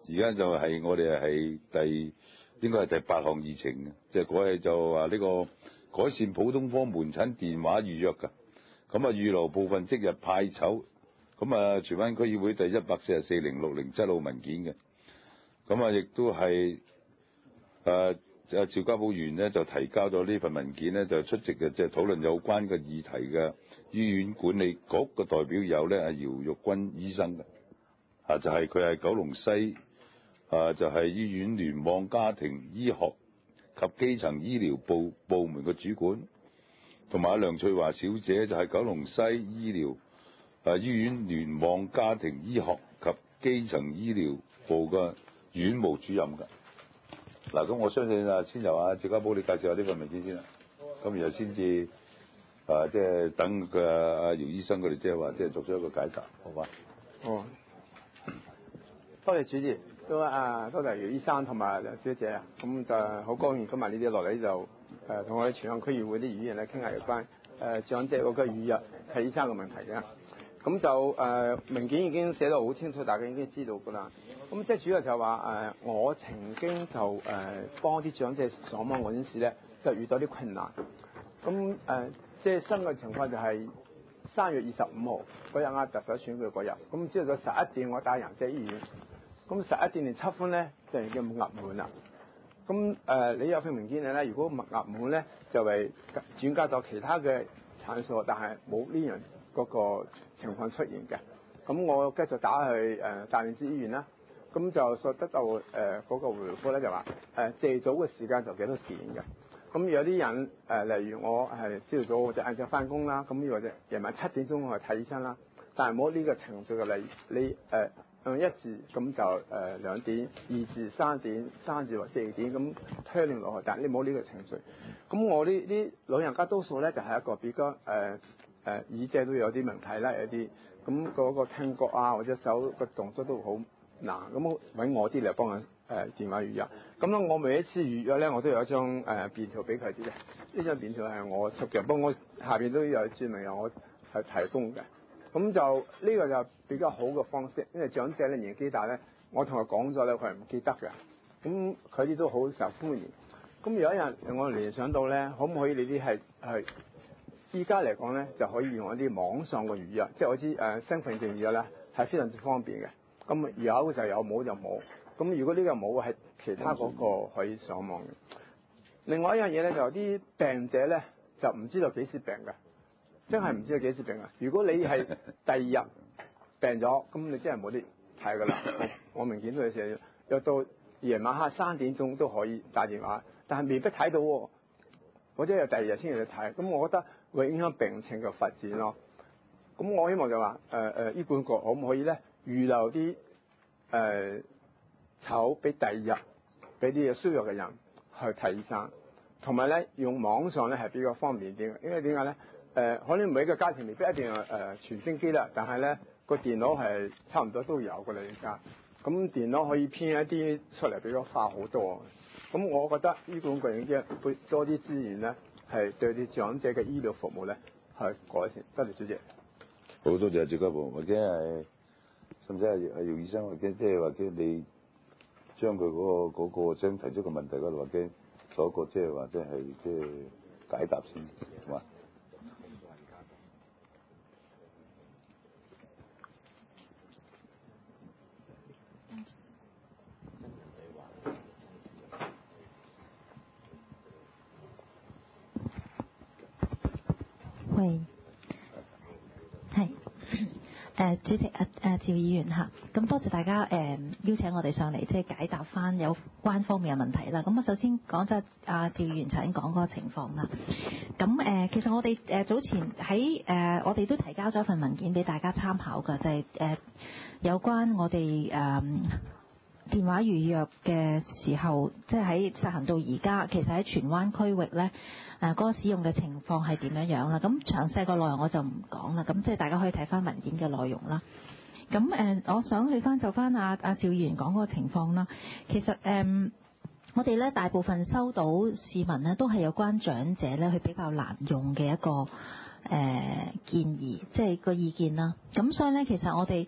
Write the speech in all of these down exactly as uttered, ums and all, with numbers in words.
而家就係我哋係第應該係第八項議程嘅，即係嗰日就話呢個改善普通科門診電話預約㗎。咁啊預留部分即日派籌，咁啊荃灣區議會第一百四十四零六零七號文件嘅。咁啊亦都係誒阿趙家寶議員呢就提交咗呢份文件呢，就出席嘅即係討論有關嘅議題嘅醫院管理局嘅代表有呢阿姚玉君醫生嘅，啊就係佢係九龍西啊就係、是、醫院聯網家庭醫學及基層醫療部部門嘅主管，同埋阿梁翠華小姐就係九龍西醫療啊醫院聯網家庭醫學及基層醫療部嘅院務主任㗎。嗱，咁我相信啊，先由阿趙家寶你介紹下呢份文件先啦。咁然後先至啊，即係等佢阿姚醫生佢哋即係話即係作出一個解答，好嘛？ 哦，多謝主席，都啊多謝姚醫生同埋梁小姐啊，咁就好高興今日你哋落嚟就誒同我哋荃灣區議會啲議員咧傾下有關誒長者嗰個預約睇醫生嘅問題嘅。咁就誒文件已經寫到好清楚，大家已經知道㗎啦。咁即係主要就係話誒，我曾經就誒幫啲長者上網嗰陣時咧，就遇到啲困難。咁誒、呃，即係新嘅情況就係三月二十五號嗰日啊，特首選舉嗰日。咁朝早十一點我打陽姐醫院，咁十一點零七分咧就已經額滿啦。咁誒、呃，你有份文件咧，如果額滿咧，就係轉交到其他嘅診所，但係冇呢樣嗰個情況出現嘅。咁我繼續打去誒、呃、大連市醫院啦。咁就所得到誒嗰、呃那個回覆咧，就話誒借早嘅時間就幾多時嘅。咁有啲人誒、呃，例如我係朝早或者晏晝翻工啦，咁或者夜晚七點鐘去睇醫生啦，但係冇呢個程序嘅。例如你誒向一字咁就誒、呃、兩點、二字、三點、三字或四點咁推論落去，但係你冇呢個程序。咁我呢啲老人家多數咧就係、是、一個比較誒誒、呃呃、耳仔都有啲問題啦，有啲咁嗰個聽覺啊或者手個動作都好。嗱，咁揾我啲嚟幫佢誒電話預約。咁咧，我每一次預約咧，我都有一張誒、呃、便條俾佢啲嘅。呢張便條係我出嘅，不過我下邊都有註明由我係提供嘅。咁就呢、呢個就比較好嘅方式，因為長者咧年紀大咧，我同佢講咗咧，佢係唔記得嘅。咁佢哋都好受歡迎。咁有一日我聯想到咧，可唔可以你啲係係依家嚟講咧，就可以用一啲網上嘅預約，即係我知誒身份證預約咧係非常之方便嘅。咁有就有，冇就冇。咁如果呢個冇，係其他嗰個可以上網嘅。另外一樣嘢咧，就有啲病者咧就唔知道幾時病嘅，真係唔知道幾時病啊！如果你係第二日病咗，咁你真係冇啲睇㗎啦。我明顯都係寫，又到夜晚黑三點鐘都可以打電話，但係未必睇到喎，或者係第二日先至去睇。咁我覺得會影響病情嘅發展咯。咁我希望就話誒誒醫管局可唔可以咧？預留啲誒籌俾第二日，俾啲需要嘅人去睇醫生，同埋咧用網上咧係比較方便啲嘅，因為點解咧？誒、呃、可能每一個家庭未必一定係誒傳真機啦，但係咧個電腦係差唔多都有㗎啦而家，咁電腦可以編一啲出嚟比較快好多。咁我覺得醫管局應該會多啲資源咧，係對啲長者嘅醫療服務咧係改善。多謝主席。 好多謝趙家寶，或者係。甚至係阿姚醫生，或者即係或者你將佢嗰個嗰個將提出嘅問題嗰度，或者做一個即係話即係即係解答先，係嘛？ 喂，係。誒、呃、主席啊誒趙議員嚇，咁多謝大家誒、呃、邀請我哋上嚟，即係解答翻有關方面嘅問題啦。咁我首先講就阿趙議員曾經講嗰個情況啦。咁誒、呃、其實我哋誒、呃、早前喺誒、呃、我哋都提交咗一份文件俾大家參考㗎，就係、是、誒、呃、有關我哋誒、呃、電話預約嘅時候，即係喺實行到而家，其實喺荃灣區域咧。誒、呃、嗰、那個使用嘅情況係點樣樣啦？咁詳細個內容我就唔講啦。咁即係大家可以睇翻文件嘅內容啦。咁誒、呃，我想去翻就翻阿阿趙議員講嗰個情況啦。其實誒、呃，我哋咧大部分收到市民咧都係有關長者咧佢比較難用嘅一個誒、呃、建議，即係個意見啦。咁所以咧，其實我哋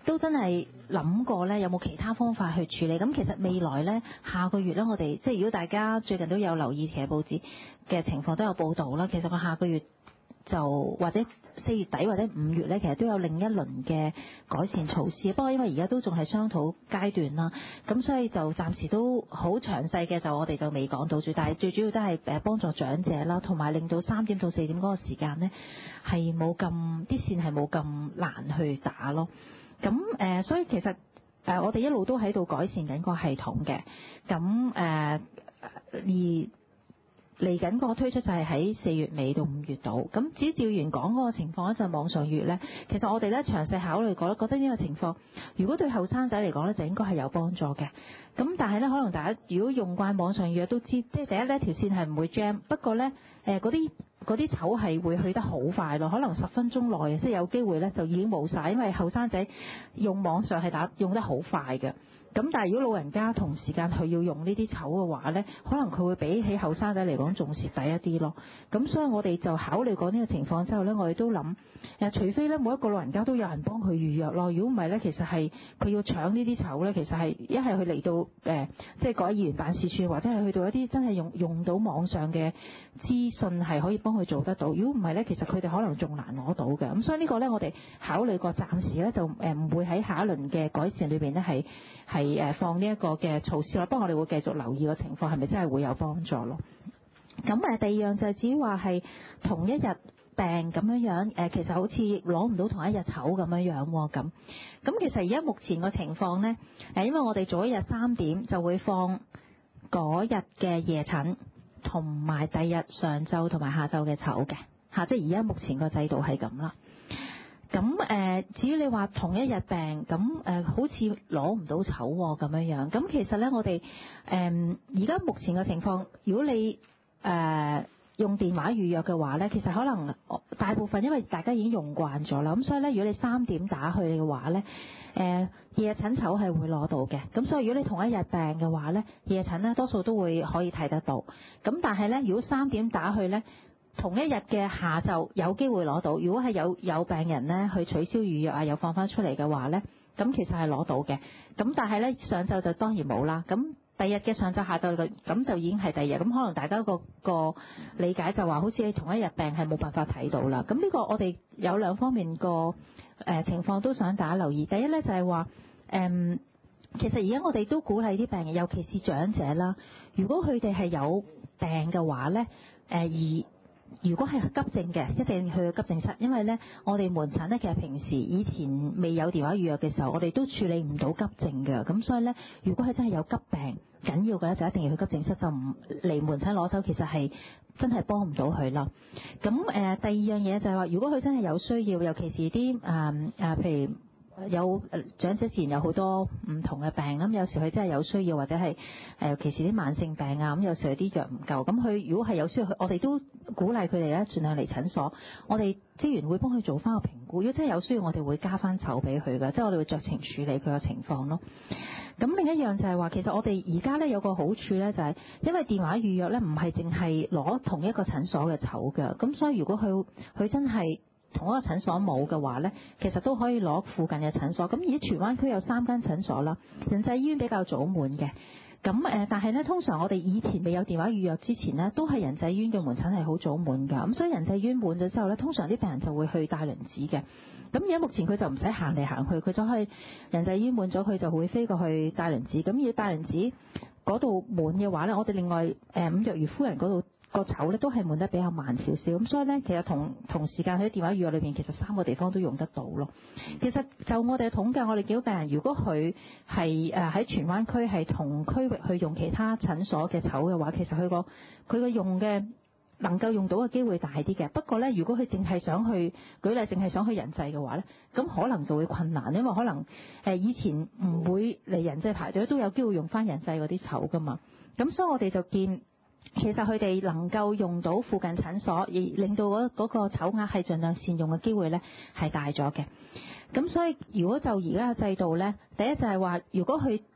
都真係諗過咧，有冇其他方法去處理？咁其實未來咧，下個月咧，我哋即係如果大家最近都有留意其實報紙嘅情況都有報導啦。其實我下個月就或者四月底或者五月咧，其實都有另一輪嘅改善措施。不過因為而家都仲係商討階段啦，咁所以就暫時都好詳細嘅就我哋就未講到住。但係最主要都係誒幫助長者啦，同埋令到三點到四點嗰個時間咧係冇咁啲線係冇咁難去打咯。咁誒、呃，所以其實誒、呃，我哋一路都喺度改善緊個系統嘅。咁誒、呃，而嚟緊個推出就係喺四月尾到五月度。咁至於趙員講嗰個情況咧，就係、網上預約咧，其實我哋咧詳細考慮過咧，覺得呢個情況如果對後生仔嚟講咧，就應該係有幫助嘅。咁但係咧，可能大家如果用慣網上預約都知，即係第一呢條線係唔會 jam， 不過咧誒嗰啲。嗰啲籌係會去得好快咯，可能十分鐘內即係有機會咧就已經冇晒，因為後生仔用網上係打用得好快嘅。咁但係如果老人家同時間佢要用呢啲籌嘅話咧，可能佢會比起後生仔嚟講仲蝕底一啲咯。咁所以我哋就考慮過呢個情況之後咧，我哋都諗誒，除非咧每一個老人家都有人幫佢預約咯。如果唔係咧，其實係佢要搶呢啲籌咧，其實係一係佢嚟到誒、呃，即係各位議員辦事處，或者係去到一啲真係用用到網上嘅資訊係可以幫佢做得到。如果唔係咧，其實佢哋可能仲難攞到嘅。咁所以呢個咧，我哋考慮過暫時咧就誒唔會喺下一輪嘅改善裏邊咧係係。誒放呢一個嘅措施啦，不過我哋會繼續留意個情況係咪真係會有幫助咯。咁誒第二樣就係至於話係同一日病咁樣樣，誒其實好似攞唔到同一日籌咁樣樣喎咁。咁其實而家目前個情況咧，誒因為我哋早一日三點就會放嗰日嘅夜診，同埋第二日上晝同埋下晝嘅籌嘅嚇，即係而家目前個制度係咁啦。咁誒、呃，至於你話同一日病，咁誒、呃、好似攞唔到籌喎咁樣樣。咁其實咧，我哋誒而家目前嘅情況，如果你誒、呃、用電話預約嘅話咧，其實可能大部分因為大家已經用慣咗啦，咁所以咧，如果你三點打去嘅話咧，誒、呃、夜診籌係會攞到嘅。咁所以如果你同一日病嘅話咧，夜診咧多數都會可以睇得到。咁但係咧，如果三點打去咧，同一日嘅下晝有機會攞到，如果係有有病人咧去取消預約啊，又放翻出嚟嘅話咧，咁其實係攞到嘅。咁但係咧上晝就當然冇啦。咁第日嘅上晝下晝嘅咁就已經係第二日。咁可能大家個個理解就話好似你同一日病係冇辦法睇到啦。咁呢個我哋有兩方面個誒、呃、情況都想大家留意。第一咧就係話誒，其實而家我哋都鼓勵啲病人，尤其是長者啦，如果佢哋係有病嘅話咧，誒、呃、而如果係急症嘅，一定去急症室，因為咧，我哋門診咧，其實平時以前未有電話預約嘅時候，我哋都處理唔到急症嘅，咁所以咧，如果係真係有急病緊要嘅咧，就一定要去急症室，就唔嚟門診攞籌，其實係真係幫唔到佢啦。咁誒、呃，第二樣嘢就係話，如果佢真係有需要，尤其是啲誒誒，譬如。有長者自然有好多唔同嘅病，咁有時佢真係有需要，或者係誒尤其是啲慢性病啊，咁有時有啲藥唔夠，咁佢如果係有需要，我哋都鼓勵佢哋咧盡量嚟診所，我哋職員會幫佢做翻個評估，如果真係有需要，我哋會加翻籌俾佢嘅，即係我哋會酌情處理佢嘅情況咯。咁另一樣就係話，其實我哋而家咧有個好處咧，就係因為電話預約咧唔係淨係攞同一個診所嘅籌嘅，咁所以如果佢佢真係同一個診所冇嘅話呢，其實都可以攞附近嘅診所。咁而家荃灣區有三間診所啦，仁濟醫院比較早滿嘅。咁誒，但係呢，通常我哋以前未有電話預約之前呢，都係仁濟醫院嘅門診係好早滿㗎。咁所以仁濟醫院滿咗之後呢，通常啲病人就會去大輪子嘅。咁而家目前佢就唔使行嚟行去，佢就可以仁濟醫院滿咗，佢就會飛過去大輪子。咁而大輪子嗰度滿嘅話呢，我哋另外誒伍若瑜夫人嗰度個籌咧都係滿得比較慢少少，咁所以咧其實同同時間喺電話預約裏邊，其實三個地方都用得到咯。其實就我哋嘅統計，我哋見到病人如果佢係誒喺荃灣區係同區域去用其他診所嘅籌嘅話，其實佢個佢個用嘅能夠用到嘅機會大啲嘅。不過咧，如果佢淨係想去舉例，淨係想去仁濟嘅話咧，咁可能就會困難，因為可能誒以前唔會嚟仁濟排隊，都有機會用翻仁濟嗰啲籌噶嘛。咁所以我哋就見。其實佢哋能夠用到附近診所，而令到嗰嗰個籌額係盡量善用嘅機會咧係大咗嘅。咁所以如果就而家嘅制度咧，第一就係話，如果佢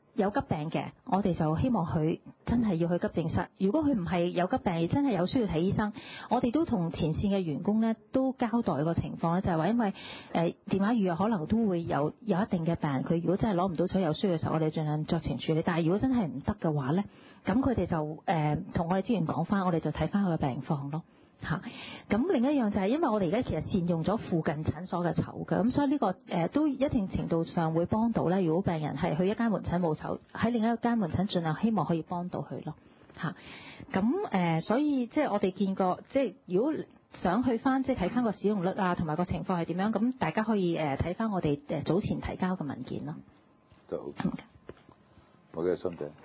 有急病嘅，我哋就希望佢真係要去急症室。如果佢唔係有急病，而真係有需要睇醫生，我哋都同前線嘅員工咧都交代個情況咧，就係話因為誒、呃、電話預約可能都會有有一定嘅病人，佢如果真係攞唔到彩有需要嘅時候，我哋盡量酌情處理。但係如果真係唔得嘅話咧，咁佢哋就誒同、呃、我哋職員講翻，我哋就睇翻佢嘅病況咯。嚇，咁另一樣就係因為我哋而家其實善用咗附近診所嘅籌嘅，咁所以呢、這個誒、呃、都一定程度上會幫到咧。如果病人係去一間門診冇籌，喺另一間門診盡量希望可以幫到佢咯。嚇，咁誒、呃、所以即係我哋見過，即係如果想去翻即係睇翻個使用率啊，同埋個情況係點樣，咁大家可以誒睇翻我哋誒早前提交嘅文件咯。 就好。我嘅心情。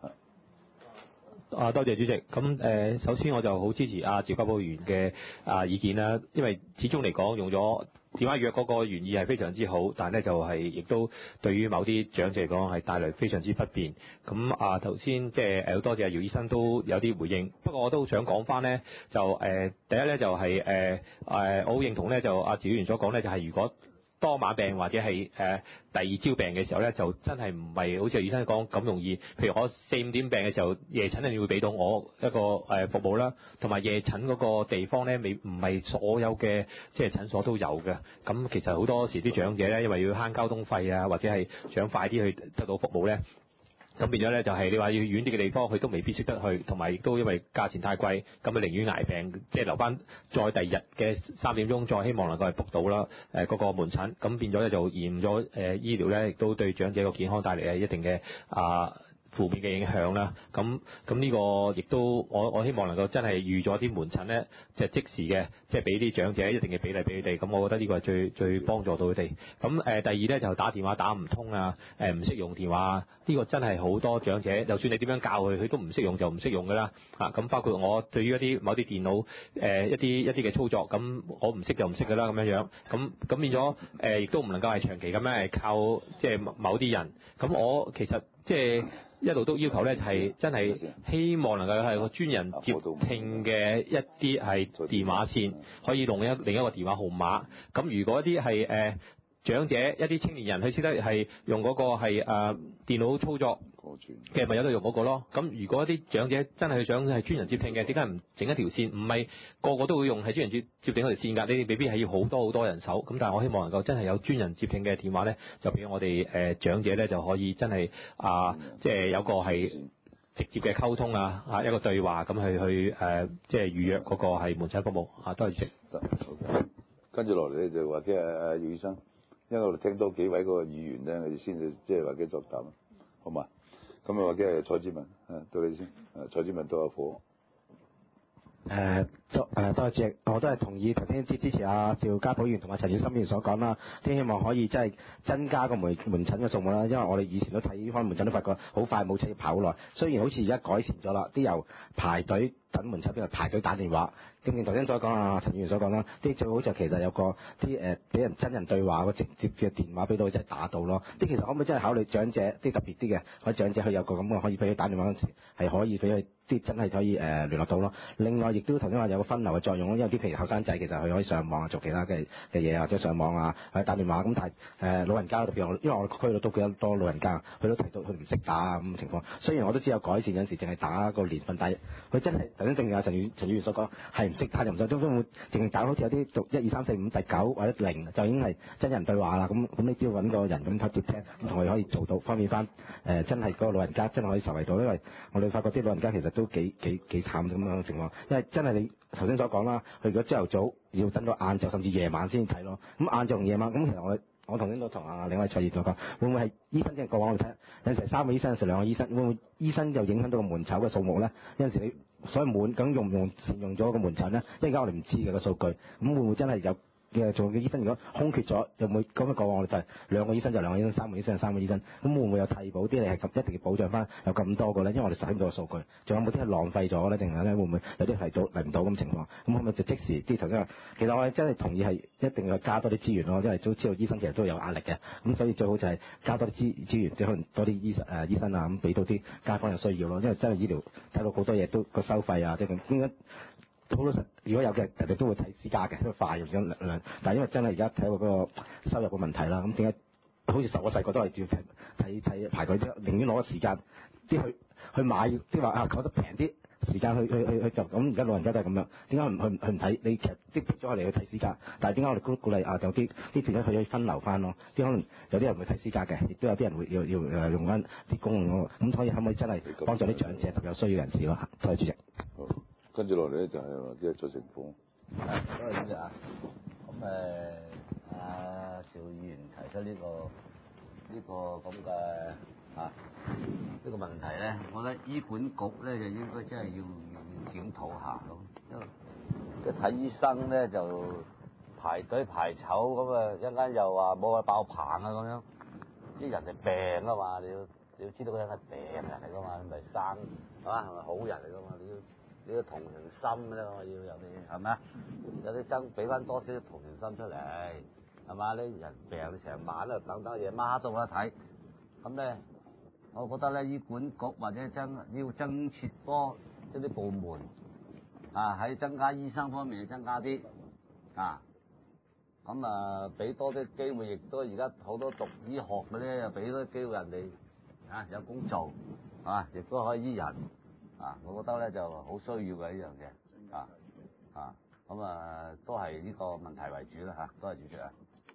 啊，多謝主席。咁誒、呃，首先我就好支持阿趙家寶議員嘅啊意見啦，因為始終嚟講用咗電話預約嗰個原意係非常之好，但係咧就係、是、亦都對於某啲長者嚟講係帶來非常之不便。咁啊頭先即係誒多謝姚醫生都有啲回應，不過我都想講翻咧，就誒、呃、第一咧就係誒誒我好認同咧就阿趙議員所講咧，就係、是、如果多晚病或者係誒、呃、第二朝病嘅時候咧，就真係唔係好似醫生講咁容易。譬如我四五點病嘅時候，夜診一定會俾到我一個誒、呃、服務啦，同埋夜診嗰個地方咧，未唔係所有嘅即係診所都有嘅。咁其實好多時啲長者咧，因為要慳交通費啊，或者係想快啲去得到服務咧。咁變咗咧，就係你話要遠啲嘅地方，佢都未必識得去，同埋亦都因為價錢太貴，咁佢寧願捱病，即係留翻再第二日嘅三點鐘，再希望能夠係 book 到啦。誒嗰個門診，咁變咗咧就延咗誒醫療咧，亦都對長者個健康帶嚟係一定嘅啊負面嘅影響啦。咁咁呢個亦都我我希望能夠真係預咗啲門診咧，即係即時嘅，即係俾啲長者一定嘅比例俾佢哋。咁我覺得呢個係最最幫助到佢哋。咁誒第二咧就打電話打唔通啊，誒唔識用電話，呢個真係好多長者，就算你點樣教佢，佢都唔識用就唔識用㗎啦。啊咁包括我對於一啲某啲電腦誒一啲一啲嘅操作，咁我唔識就唔識㗎啦咁樣樣。咁咁變咗誒亦都唔能夠係長期咁樣係靠即係某啲人。咁我其實即係。一路都要求咧，就係真係希望能夠係個專人接聽嘅一啲係電話線，可以用一另一個電話號碼。咁如果一啲係誒長者、一啲青年人，佢識得係用嗰個係誒、呃、電腦操作嘅，咪有得用嗰個咯。咁如果一啲長者真係想係專人接聽嘅，點解唔整一條線？唔係個個都會用係專人接接聽嗰條線㗎，你哋未必係要好多好多人手。咁但係我希望能夠真係有專人接聽嘅電話咧，就俾我哋誒、呃、長者咧就可以真係啊，呃嗯、即係有個係直接嘅溝通啊，啊一個對話咁去去誒、呃，即係預約嗰個係門診服務啊。多謝主席。 跟住落嚟咧就或者係阿姚醫生。因為我哋聽多幾位嗰個議員咧，我哋先至即係或者作答，好嘛？咁啊或者係蔡志文，啊到你先，啊蔡志文都有火。 誒，多誒多謝主席，我都係同意頭先支支持阿趙家寶議員同埋陳志深議員所講啦，都希望可以即係增加個門門診嘅數目啦。因為我哋以前都睇開門診都發覺好快冇車要跑好耐，雖然好似而家改善咗啦，啲由排隊等門診邊度排隊打電話。正如頭先所講啊，陳議員所講啦，啲最好就其實有個啲誒俾人真人對話個直接嘅電話俾到，即係打到咯。啲其實可唔可以真係考慮長者啲特別啲嘅，可以長者佢有個咁嘅可以俾佢打電話嗰陣時係可以俾佢啲真係可以誒、呃、聯絡到咯。另外亦都頭先話有個分流嘅作用咯，因為啲譬如後生仔其實佢可以上網做其他嘅嘅嘢或者上網啊或者打電話咁，但係誒、呃、老人家特別我因為我區度都幾多老人家，佢都提到佢唔識打啊咁嘅情況。雖然我都知有改善，有陣時淨係打個年份，但係佢真係頭先正如阿陳議陳議員所講係唔識打就唔使，都都會淨係打好似有啲讀一二三四五第九或者零就已經係真人對話啦。咁咁你只要揾個人咁接聽，咁同佢可以做到方便翻誒、呃，真係嗰個老人家真係可以受惠到，因為我哋發覺啲老人家其實都幾幾幾慘咁樣嘅情況，因為真係你頭先所講啦，佢如果朝頭早要等到晏晝甚至夜晚先睇咯，咁晏晝同夜晚咁其實我我頭先都同啊另外蔡議員所講，會唔會係醫生即係過往我哋睇有陣時三個醫生有時兩個醫生，會唔會醫生就影響到個門診嘅數目咧？有陣時你所以滿咁用唔用善用咗個門診咧？因為而家我哋唔知嘅個數據，咁會唔會真係有？嘅做嘅醫生如果空缺咗，有冇咁嘅個案？我哋就係兩個醫生就兩個醫生，三個醫生就三個醫生。咁會唔會有替補啲？你係咁一定要保障翻有咁多個咧？因為我哋睇唔到個數據，仲有冇啲係浪費咗咧？定係咧會唔會有啲係到嚟唔到咁情況？咁可唔可以就即時啲頭先話？其實我哋真係同意係一定要加多啲資源咯，因為都知道醫生其實都有壓力嘅。咁所以最好就係加多啲資資源，即係可能多啲醫誒、呃、醫生啊，咁俾到啲街坊有需要咯。因為真係醫療睇到好多嘢都個收費啊，即係咁點解？好老實，如果有嘅人哋都會睇私家嘅，都快用咗量。但係因為真係而家睇到嗰個收入嘅問題啦，咁點解好似我細個都係要睇睇睇排隊啫，寧願攞個時間啲去去買，啲話啊覺得平啲時間去去去去就咁。而家老人家都係咁樣，點解唔去去唔睇？你其實啲逼咗我哋去睇私家，但係點解我哋鼓鼓勵啊？就啲啲變咗佢可以分流翻咯。啲可能有啲人會睇私家嘅，亦都有啲人會要要誒用翻啲公共咯。咁所以可唔可以真係幫助啲長者特別有需要人士咯？多謝主席。 好，跟住落嚟咧就係話啲再情況。 係，多謝主席啊。咁誒，阿邵議員提出呢、這個呢、這個咁嘅啊呢、這個問題咧，我覺得醫管局咧就應該真係要要檢討下咯。因為即係睇醫生咧就排隊排籌咁啊，一間又話冇話爆棚啊咁樣，啲人係病啊嘛，你要你要知道嗰人係病人嚟噶嘛，你咪生係嘛係咪好人嚟噶嘛，你要。你要同情心咧，我要有啲係咪啊？有啲爭俾翻多少同情心出嚟係嘛？啲人病成晚啊，等等夜晚黑都冇得睇。咁咧，我覺得咧，醫管局或者增要增設多一啲部門啊，喺增加醫生方面要增加啲啊。咁啊，俾多啲機會，亦都而家好多讀醫學嘅咧，又俾多啲機會人哋啊有工做啊，亦都可以醫人。啊，我覺得咧就好需要嘅呢樣嘢，啊啊，咁啊都係呢個問題為主啦嚇，多謝主席啊。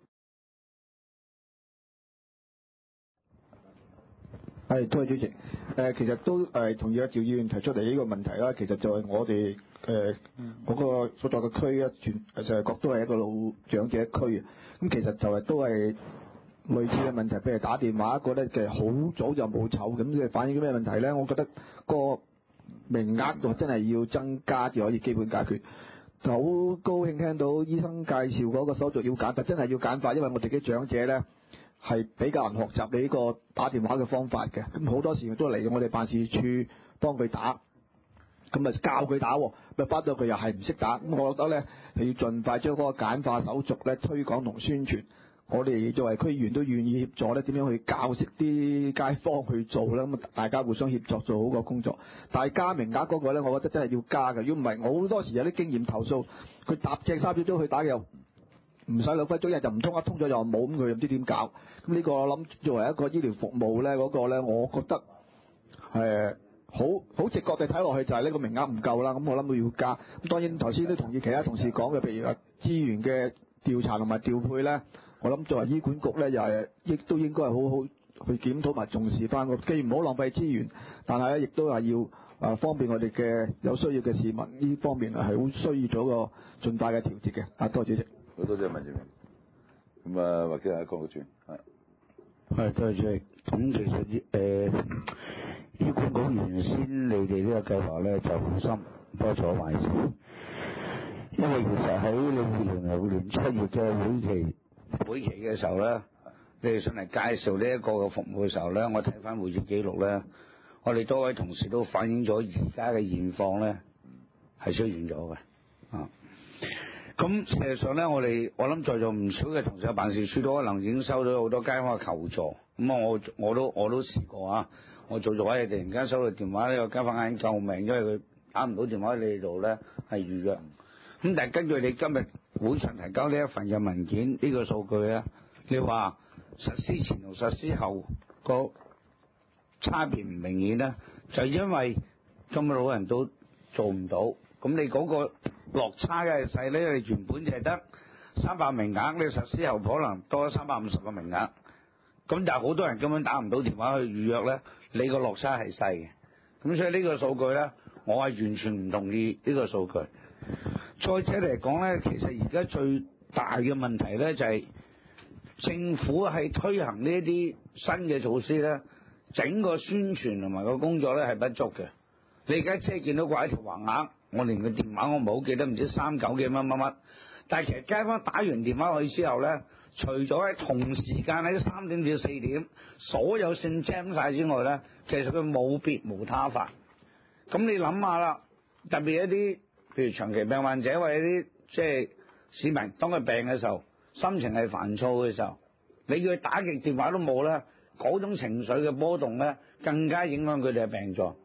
係，多謝主席。誒、呃，其實都誒同意阿趙議員提出嚟呢個問題啦。其實就係我哋誒嗰個所在嘅區啊，全就係覺都係一個老長者區啊。咁其實就係都係類似嘅問題，譬如打電話一個咧，其實好早就冇籌，咁即係反映咗咩問題咧？我覺得個名額就真係要增加，至可以基本解決。好高興聽到醫生介紹嗰個手續要簡化，真係要簡化，因為我哋啲長者咧係比較難學習你呢個打電話嘅方法嘅。咁好多時都嚟到我哋辦事處幫佢打，咁咪教佢打，咪翻到佢又係唔識打。咁我覺得咧係要盡快將嗰個簡化手續咧推廣同宣傳。我哋作為區議員都願意協助咧，點樣去教識啲街坊去做咧？咁大家互相協作做好個工作。但係加名額嗰個咧，我覺得真係要加嘅。如果唔係，我好多時有啲經驗投訴，佢搭正三秒鐘去打又唔使兩分鐘，一日就唔通，一通咗又冇，咁佢又唔知點搞。咁呢個我諗作為一個醫療服務咧，嗰個咧，我覺得誒好好直覺地睇落去就係呢個名額唔夠啦。咁我諗都要加。咁當然頭先都同意其他同事講嘅，譬如話資源嘅調查同埋調配咧。我諗作為醫管局咧，又係亦都應該係好好去檢討同埋重視翻個，既唔好浪費資源，但係咧亦都係要啊方便我哋嘅有需要嘅市民，呢方面係好需要做個盡快嘅調節嘅。啊，多謝主席。 好多謝文志明。咁啊，或者係江玉全係。 係，多謝主席。咁其實誒、呃、醫管局原先你哋呢個計劃咧就好心多咗壞事，因為其實喺你二零零六年七月嘅會期。會期嘅時候咧，你哋上嚟介紹呢一個嘅服務嘅時候咧，我睇翻會議記錄咧，我哋多位同事都反映咗而家嘅現況咧係出現咗嘅啊。咁事實上咧，我哋我諗在座唔少嘅同事嘅辦事處都可能已經收到好多街坊嘅求助。咁啊，我我都我都試過啊，我做咗一日突然間收到電話，呢個街坊嗌救命，因為佢打唔到電話喺你哋度咧係預約。咁但係根據你今日會上提交呢一份嘅文件，呢、這個數據咧，你話實施前同實施後個差別唔明顯咧，就因為咁嘅老人都做唔到，咁你嗰個落差嘅細咧，你原本就係得三百名額，你實施後可能多咗三百五十個名額，咁但係好多人根本打唔到電話去預約咧，你個落差係細嘅，咁所以呢個數據咧，我係完全唔同意呢個數據。再者嚟講咧，其實而家最大嘅問題咧就係政府係推行呢一啲新嘅措施咧，整個宣傳同埋個工作咧係不足嘅。你而家即係見到掛一條橫額，我連個電話我唔好記得，唔知三九幾乜乜乜。但係其實街坊打完電話去之後咧，除咗喺同時間喺三點至四點所有線 jam 晒之外咧，其實佢冇別無他法。咁你諗下啦，特別一啲譬如長期病患者或者啲即係市民，當佢病嘅時候，心情係煩躁嘅時候，你叫佢打極電話都冇咧，嗰種情緒嘅波動咧，更加影響佢哋嘅病狀。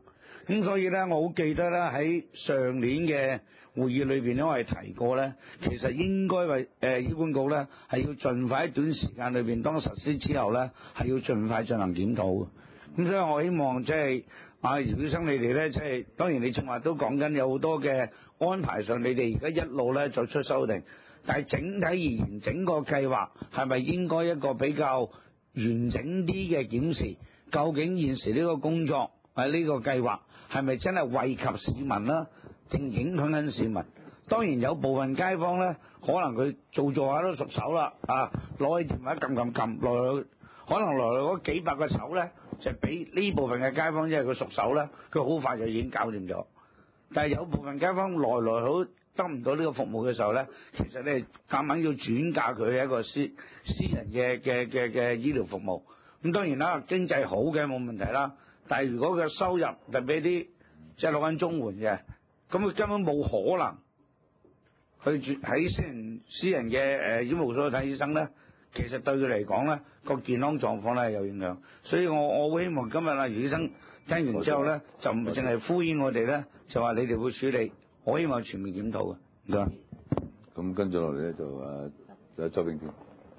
咁所以咧，我好記得咧喺上年嘅會議裏邊咧，我係提過咧，其實應該為誒醫管局咧係要盡快喺短時間裏邊，當實施之後咧，係要盡快進行檢討嘅。咁所以我希望即係啊姚醫生你哋咧，即係當然你正話都講緊有好多嘅安排上，你哋而家一路咧作出修訂，但係整體而言，整個計劃係咪應該一個比較完整啲嘅檢視？究竟現時呢個工作係呢個計劃係咪真係惠及市民啦，定影響緊市民？當然有部分街坊咧，可能佢做做下都熟手啦，啊攞起電話撳撳撳來來，可能來來嗰幾百個手咧，就俾呢部分嘅街坊，因為佢熟手咧，佢好快就已經搞掂咗。但係有部分街坊來來好得唔到呢個服務嘅時候咧，其實咧夾硬要轉嫁佢係一個私私人嘅嘅嘅嘅醫療服務。咁當然啦，經濟好嘅冇問題啦，但係如果佢收入特別啲即係攞緊綜援嘅，咁佢根本冇可能去住喺私人私人嘅誒醫務所睇醫生咧，其實對佢嚟講咧個健康狀況咧係有影響。所以我我會希望今日啊姚醫生聽完之後咧，就唔淨係敷衍我哋咧，就話你哋會處理，我希望全面檢討嘅。唔該。 咁跟住落嚟咧就誒就周永天。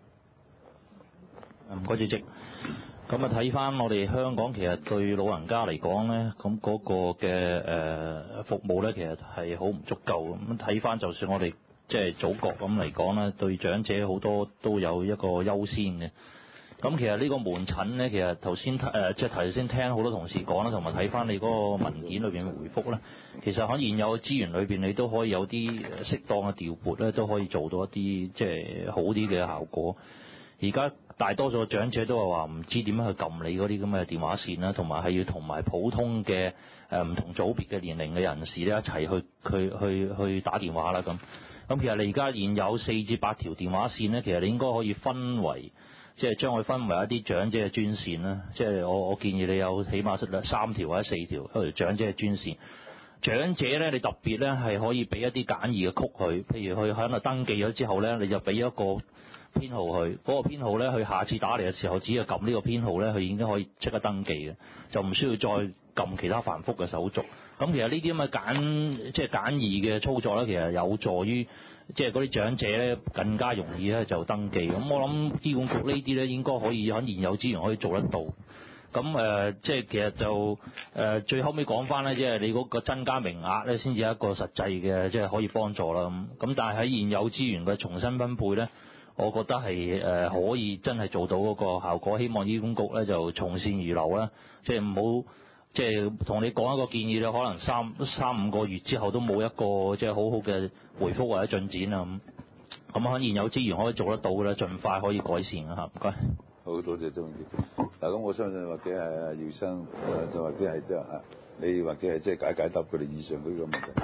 唔該主席。咁啊睇翻我哋香港其實對老人家嚟講咧，咁嗰個嘅誒、呃、服務咧，其實係好唔足夠。咁睇翻就算我哋即係祖國咁嚟講咧，對長者好多都有一個優先嘅。咁其實呢個門診咧，其實頭先誒即係頭先聽好多同事講啦，同埋睇翻你嗰個文件裏邊嘅回覆咧，其實喺現有嘅資源裏邊，你都可以有啲適當嘅調撥咧，都可以做到一啲即係好啲嘅效果。而家大多數長者都係話唔知點樣去撳你嗰啲咁嘅電話線啦，同埋係要同埋普通嘅誒唔同組別嘅年齡嘅人士咧一齊去去去去打電話啦咁。咁其實你而家現有四至八條電話線咧，其實你應該可以分為即係將佢分為一啲長者嘅專線啦。即係我我建議你有起碼三條或者四條一條長者嘅專線。長者咧，你特別咧係可以俾一啲簡易嘅曲佢，譬如佢喺度登記咗之後咧，你就俾一個編號佢，嗰個編號咧，佢下次打嚟嘅時候，只要撳呢個編號咧，佢已經可以即刻登記嘅，就唔需要再撳其他繁複嘅手續。咁其實呢啲咁嘅簡即係簡易嘅操作咧，其實有助於即係嗰啲長者咧更加容易咧就登記。咁我諗醫管局呢啲咧應該可以喺現有資源可以做得到。咁誒、呃，即係其實就誒、呃、最後尾講翻咧，即係你嗰個增加名額咧，先至係一個實際嘅即係可以幫助啦。咁咁但係喺現有資源嘅重新分配咧，我覺得係誒、呃、可以真係做到嗰個效果。希望醫管局咧就從善如流啦，即係唔好即係同你講一個建議咧，可能三三五個月之後都冇一個即係好好嘅回覆或者進展啊咁。咁喺現有資源可以做得到嘅咧，盡快可以改善啊嚇。唔該。 好多謝周永傑。嗱咁我相信或者係阿姚生誒，就或者係即係啊，你或者係即係解解答佢哋以上嗰個問題。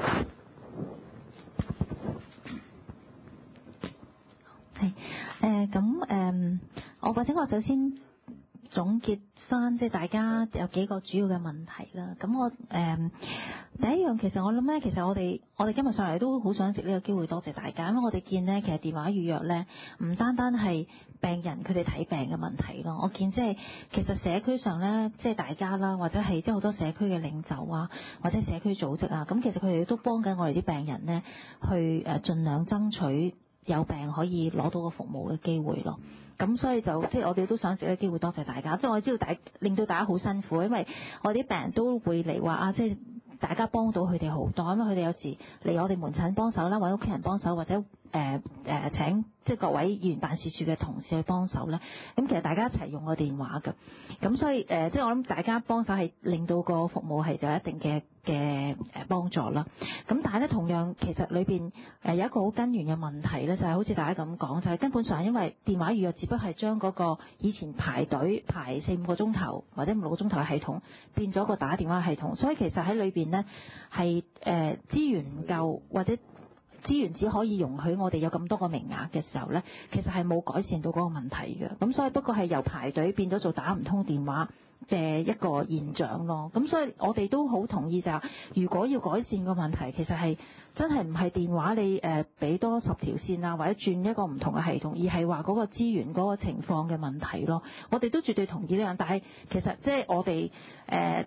係誒咁誒，我或者我首先總結翻即係大家有幾個主要嘅問題啦。咁我誒、呃、第一樣其實我諗咧，其實我哋我哋今日上嚟都好想藉呢個機會多謝大家，因為我哋見咧其實電話預約咧唔單單係病人佢哋睇病嘅問題咯。我見即係其實社區上咧，即係大家啦，或者係即係好多社區嘅領袖啊，或者社區組織啊，咁其實佢哋都幫緊我哋啲病人咧去誒盡量爭取有病可以攞到個服務嘅機會咯。咁所以就即係我哋都想藉呢個機會多謝大家。即係我知道大令到大家好辛苦，因為我啲病人都會嚟話啊，即係大家幫到佢哋好多，因為佢哋有時嚟我哋門診幫手啦，或者屋企人幫手，或者誒誒、呃呃、請即係各位議員辦事處嘅同事去幫手咧。咁其實大家一齊用個電話㗎。咁所以誒、呃，即係我諗大家幫手係令到個服務係就有一定嘅嘅誒幫助啦。咁但係咧，同樣其實裏邊誒有一個好根源嘅問題咧，就係、是、好似大家咁講，就係、是、根本上因為電話預約只不過係將嗰個以前排隊排四五個鐘頭或者五六個鐘頭嘅系統變咗個打電話系統，所以其實喺裏邊咧係誒資源唔夠，或者資源只可以容許我哋有咁多個名額嘅時候咧，其實係冇改善到嗰個問題嘅。咁所以不過係由排隊變咗做打唔通電話嘅一個現象咯。咁所以我哋都好同意就係，如果要改善個問題，其實係真係唔係電話你誒俾多十條線啊，或者轉一個唔同嘅系統，而係話嗰個資源嗰個情況嘅問題咯。我哋都絕對同意呢樣，但係其實即係我哋誒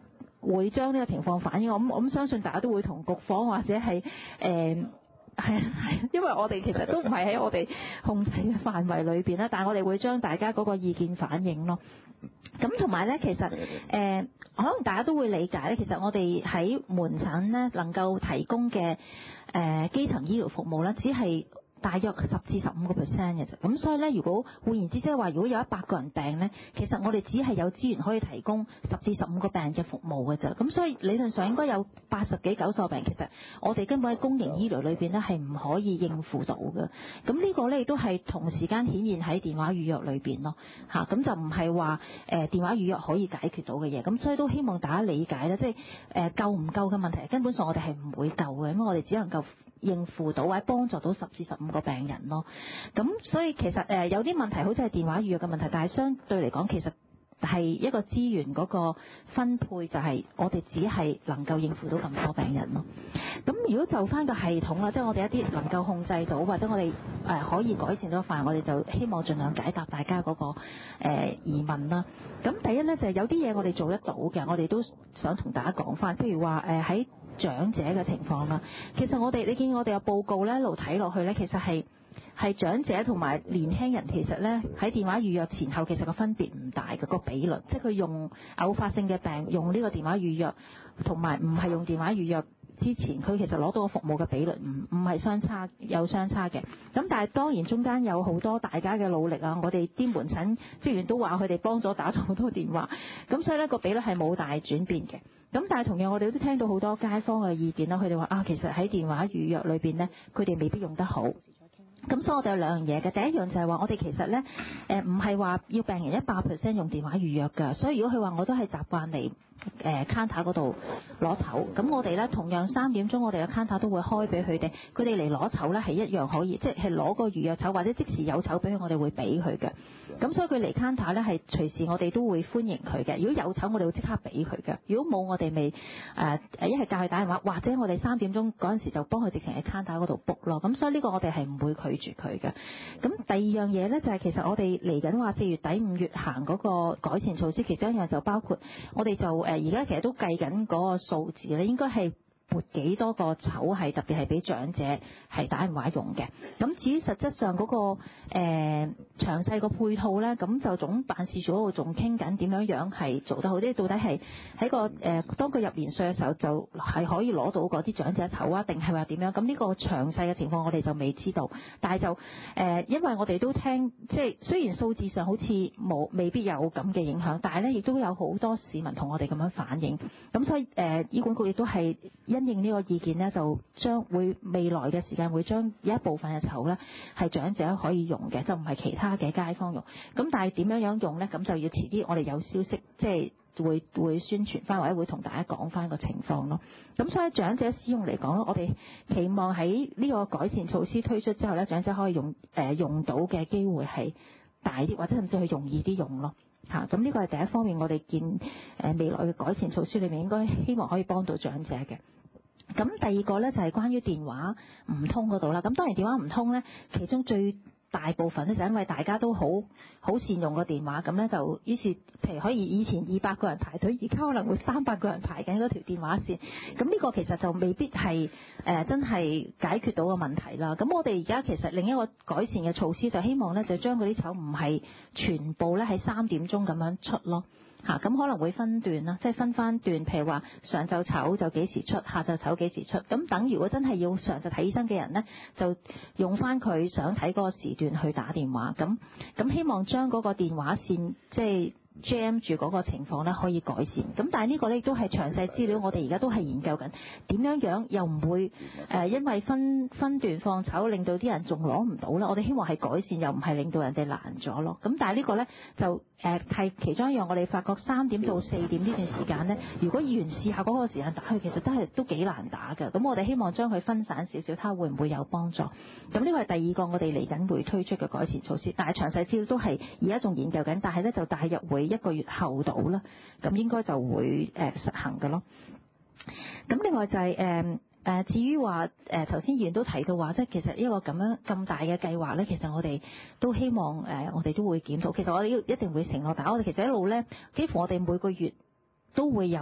會將呢個情況反映。我諗我諗相信大家都會同局方或者係誒。呃係啊係，因為我哋其實都唔係喺我哋控制嘅範圍裏邊啦，但係我哋會將大家嗰個意見反映咯。咁同埋咧，其實誒、呃、可能大家都會理解咧，其實我哋喺門診咧能夠提供嘅誒、呃、基層醫療服務咧，只係大約十至十五個 percent 嘅啫。咁所以咧，如果換言之，即係話，如果有一百個人病咧，其實我哋只係有資源可以提供十至十五個病人嘅服務嘅啫。咁所以理論上應該有八十幾九十個病，其實我哋根本喺公營醫療裏邊咧係唔可以應付到嘅。咁呢個咧亦都係同時間顯現喺電話預約裏邊咯。嚇、啊，咁就唔係話誒電話預約可以解決到嘅嘢。咁所以都希望大家理解咧，即係誒夠唔夠嘅問題，根本上我哋係唔會夠嘅，因為我哋只能夠應付到或者幫助到十至十五個病人咯。咁所以其實誒有啲問題好似係電話預約嘅問題，但係相對嚟講其實係一個資源嗰個分配，就係我哋只係能夠應付到咁多病人咯。咁如果就翻個系統啦，即係我哋一啲能夠控制到或者我哋誒可以改善到範，我哋就希望盡量解答大家嗰個誒疑問啦。咁第一咧就係有啲嘢我哋做得到嘅，我哋都想同大家講翻，譬如話誒喺長者嘅情況啦。其實我哋你見我哋有報告咧，一路睇落去咧，其實係係長者同埋年輕人其實咧喺電話預約前後其實個分別唔大嘅個比率，即係佢用偶發性嘅病用呢個電話預約，同埋唔係用電話預約之前，佢其實攞到個服務嘅比率唔唔係相差，有相差嘅。咁但係當然中間有好多大家嘅努力啊！我哋啲門診職員都話佢哋幫咗打咗好多電話，咁所以咧個比率係冇大轉變嘅。咁但係同樣我哋都聽到好多街坊嘅意見啦，佢哋話啊，其實喺電話預約裏邊咧，佢哋未必用得好。咁所以我哋有兩樣嘢嘅，第一樣就係話我哋其實咧誒唔係話要病人一百 percent 用電話預約㗎，所以如果佢話我都係習慣嚟誒 counter 嗰度攞籌，咁我哋咧同樣三點鐘我哋嘅 counter 都會開俾佢哋，佢哋嚟攞籌咧係一樣可以，即係攞個預約籌或者即時有籌俾佢，我哋會俾佢嘅。咁所以佢嚟 counter 咧係隨時我哋都會歡迎佢嘅。如果有籌我哋會即刻俾佢嘅，如果冇我哋未誒誒一係教佢打電話，或者我哋三點鐘嗰陣時就幫佢直情喺 counter 嗰度 book 咯。咁所以呢個我哋係唔會拒絕佢嘅。咁第二樣嘢咧就係、是、其實我哋嚟緊話四月底五月行嗰個改善措施，其中一樣就包括我哋就誒而家其實都計緊嗰個數字咧，應該係撥幾多個籌係特別係俾長者係打電話用嘅。咁至於實質上嗰、那個誒、呃、詳細個配套咧，咁就總辦事處嗰度仲傾緊點樣樣係做得好啲，到底係喺個誒、呃、當佢入年歲嘅時候就係可以攞到嗰啲長者籌啊，定係話點樣？咁呢個詳細嘅情況我哋就未知道，但係就誒、呃、因為我哋都聽，即係雖然數字上好似冇未必有咁嘅影響，但係咧亦都有好多市民同我哋咁樣反映，咁所以誒、呃、醫管局亦都係因應呢個意見咧，就將會未來嘅時間會將有一部分嘅籌咧係長者可以用嘅，就唔係其他嘅街坊用。咁但係點樣樣用咧？咁就要遲啲我哋有消息，即係會會宣傳翻或者會同大家講翻個情況咯。咁所以長者使用嚟講，我哋期望喺呢個改善措施推出之後咧，長者可以用誒、呃、用到嘅機會係大啲，或者甚至係容易啲用咯。嚇，咁呢個係第一方面，我哋見誒、呃、未來嘅改善措施裏面應該希望可以幫到長者嘅。咁第二個咧就係關於電話唔通嗰度啦。咁當然電話唔通咧，其中最大部分咧就因為大家都好好善用個電話，咁咧就於是譬如可以以前二百個人排隊，而家可能會三百個人排緊嗰條電話線。咁呢個其實就未必係誒、呃、真係解決到個問題啦。咁我哋而家其實另一個改善嘅措施就希望咧就將嗰啲籌唔係全部咧喺三點鐘咁樣出咯。嚇，咁可能會分段啦，即係分翻段，譬如話上晝籌就幾時出，下晝籌幾時出。咁等如果真係要上晝睇醫生嘅人呢，就用翻佢想睇嗰個時段去打電話。咁咁希望將嗰個電話線即係jam 住嗰個情況咧可以改善。咁但係呢個咧亦都係詳細資料，我哋而家都係研究緊點樣樣，又唔會誒、呃、因為分分段放籌令到啲人仲攞唔到啦。我哋希望係改善，又唔係令到人哋難咗咯。咁但係呢個咧就誒係、呃、其中一樣，我哋發覺三點到四點呢段時間咧，如果議員試下嗰個時間打去，其實都係都幾難打嘅。咁我哋希望將佢分散少少，睇下會唔會有幫助。咁呢個係第二個我哋嚟緊會推出嘅改善措施，但係詳細資料都係而家仲研究緊，但係咧就大約會一個月後到啦，咁應該就會誒、呃、實行嘅咯。咁另外就係誒誒，至於話誒頭先議員都提到話，即係其實呢個咁樣咁大嘅計劃咧，其實我哋都希望誒、呃，我哋都會檢討。其實我哋一定會承諾，但係我哋其實一路咧，幾乎我哋每個月都會有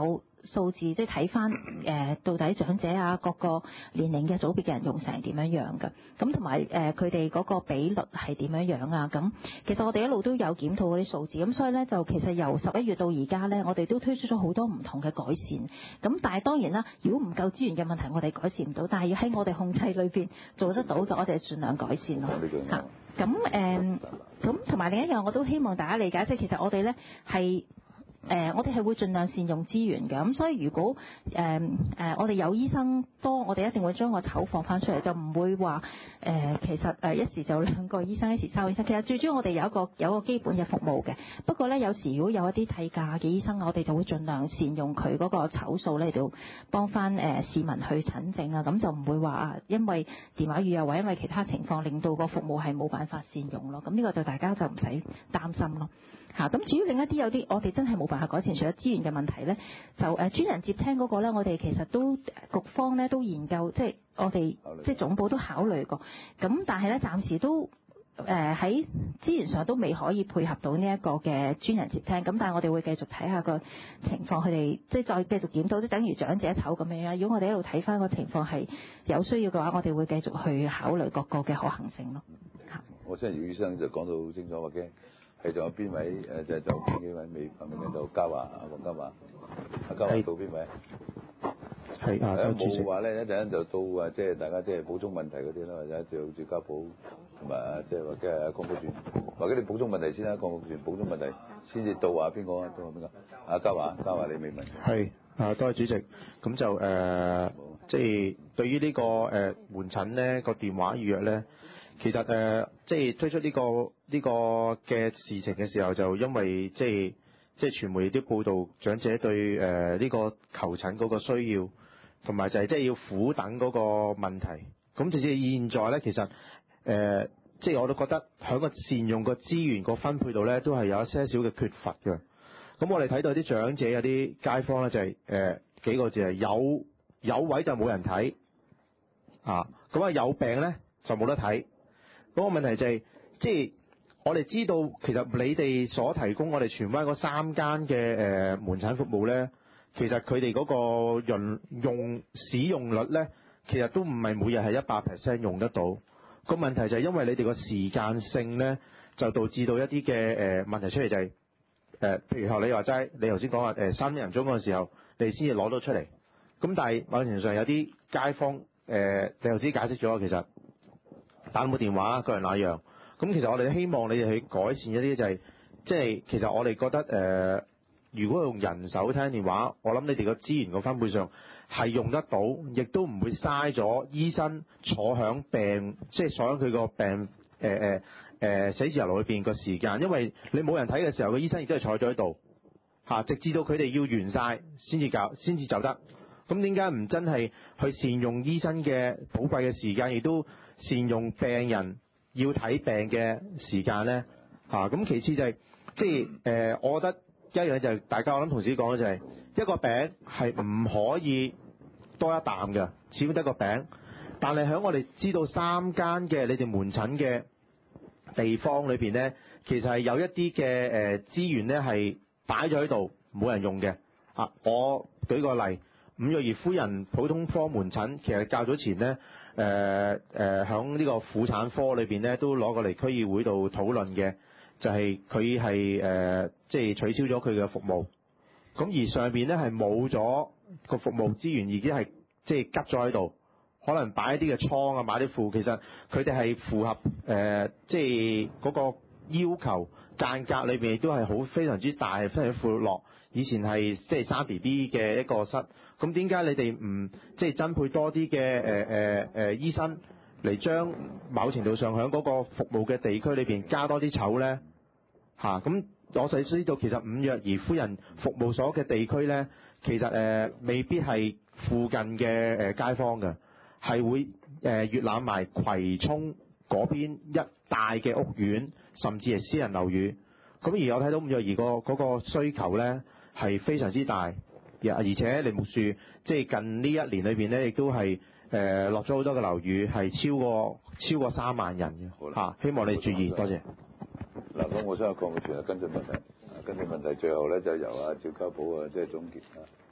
數字，即係睇翻誒到底長者啊各個年齡嘅組別嘅人用成點樣樣嘅，咁同埋誒佢哋嗰個比率係點樣樣啊？咁其實我哋一路都有檢討嗰啲數字，咁所以咧就其實由十一月到而家咧，我哋都推出咗好多唔同嘅改善。咁但係當然啦，如果唔夠資源嘅問題，我哋改善唔到，但係要喺我哋控制裏邊做得到嘅，我哋盡量改善咯。嚇，咁誒，咁同埋另一樣我都希望大家理解，即係其實我哋咧係。誒、呃，我哋係會盡量善用資源嘅，咁所以如果誒誒、呃呃、我哋有醫生多，我哋一定會將個籌放翻出嚟，就唔會話誒、呃、其實誒一時就兩個醫生，一時三個醫生。其實最主要我哋有一個有一個基本嘅服務嘅，不過咧有時如果有一啲替價嘅醫生，我哋就會盡量善用佢嗰個籌數咧，嚟到幫翻誒市民去診症啊，咁就唔會話啊因為電話預約或因為其他情況令到個服務係冇辦法善用咯。咁呢個就大家就唔使擔心咯。嚇，咁至於另一啲有啲我哋真係冇辦法改善，除咗資源嘅問題咧，就誒、呃、專人接聽嗰個咧，我哋其實都局方咧都研究，即係我哋即係總部都考慮過，咁但係咧暫時都誒喺、呃、資源上都未可以配合到呢一個嘅專人接聽，咁但係我哋會繼續睇下個情況，佢哋即係再繼續檢討，即係等於長者籌咁樣。如果我哋一路睇翻個情況係有需要嘅話，我哋會繼續去考慮各個嘅可行性咯。嚇， 我相信姚醫生就講到好清楚或者。係仲有邊位誒？就係仲有邊幾位未係咪到嘉華啊？黃嘉華，阿嘉華到邊位？ 係啊，多謝。 冇話咧，一陣間就到啊，即係大家即係補充問題嗰啲啦，或者就住家寶同埋啊，即係或者係江福全，或者你補充問題先啦，江福全補充問題先至到啊邊個啊？到邊個？阿嘉華，嘉華你未問？ 係啊，多謝主席。咁就誒，呃、即係對於呢、呢個誒、呃、門診咧個電話預約咧。其實誒、呃，即係推出呢、這個呢、這個嘅事情嘅時候，就因為即係即係傳媒啲報道，長者對誒呢、呃這個求診嗰個需要，同埋就係即係要苦等嗰個問題。咁直至現在咧，其實誒、呃，即係我都覺得喺個善用個資源個分配度咧，都係有一些少嘅缺乏嘅。咁我哋睇到啲長者有啲街坊咧，就係、是、誒、呃、幾個字係有有位就冇人睇啊，咁啊有病咧就冇得睇。嗰個問題就係、是，即係我哋知道，其實你哋所提供我哋荃灣嗰三間嘅誒門診服務咧，其實佢哋嗰個用用使用率咧，其實都唔係每日係一百 percent 用得到。個問題就係因為你哋個時間性咧，就導致到一啲嘅誒問題出嚟、就是，就係誒，譬如學你話齋，你頭先講話誒三點鐘嗰個時候，你先至攞到出嚟。咁但係某程度上有啲街坊誒、呃，你頭先解釋咗，其實。打冇電話，各樣那樣。咁其實我哋希望你哋去改善一啲、就係，就係即係其實我哋覺得誒、呃，如果用人手聽電話，我諗你哋個資源個分配上係用得到，亦都唔會嘥咗醫生坐響病，即係坐響佢個病誒誒誒寫字樓裏邊個時間，因為你冇人睇嘅時候，個醫生亦都係坐咗喺度嚇，直至到佢哋要完晒先至搞，先至走得。咁點解唔真係去善用醫生嘅寶貴嘅時間，亦都善用病人要睇病嘅時間咧？嚇、啊，咁其次就係、是、即係誒、呃，我覺得一樣就係大家我諗同事講嘅就係、是、一個餅係唔可以多一啖嘅，始終得個餅。但係喺我哋知道三間嘅你哋門診嘅地方裏邊咧，其實係有一啲嘅誒資源咧係擺咗喺度冇人用嘅。啊，我舉個例。伍若兒夫人普通科門診，其實較早前咧，誒誒喺呢個婦產科裏邊咧，都攞過嚟區議會度討論嘅，就係佢係誒即係取消咗佢嘅服務。咁而上邊咧係冇咗個服務資源，已經係即係吉咗喺度，可能擺一啲嘅倉啊，買啲褲，其實佢哋係符合誒即係嗰個要求，間隔裏邊亦都係好非常之大，非常之闊落。以前係即係生 B B 嘅一個室，咁點解你哋唔即係增配多啲嘅誒誒誒醫生嚟將某程度上喺嗰個服務嘅地區裏邊加多啲籌咧？嚇、啊，咁我想知道其實伍若兒夫人服務所嘅地區咧，其實誒、呃、未必係附近嘅誒、呃、街坊嘅，係會誒閲覽埋葵涌嗰邊一帶嘅屋苑，甚至係私人樓宇。咁而我睇到伍若兒個嗰個需求咧，係非常之大，而而且梨木樹即係近呢一年裏邊咧，亦都係誒落咗好多嘅樓宇，係超過超過三萬人嘅嚇、啊。希望你注意，多謝。 嗱，咁我想有講嘅全係跟進問題，跟進問題最後咧就由阿趙家寶啊即係總結啊。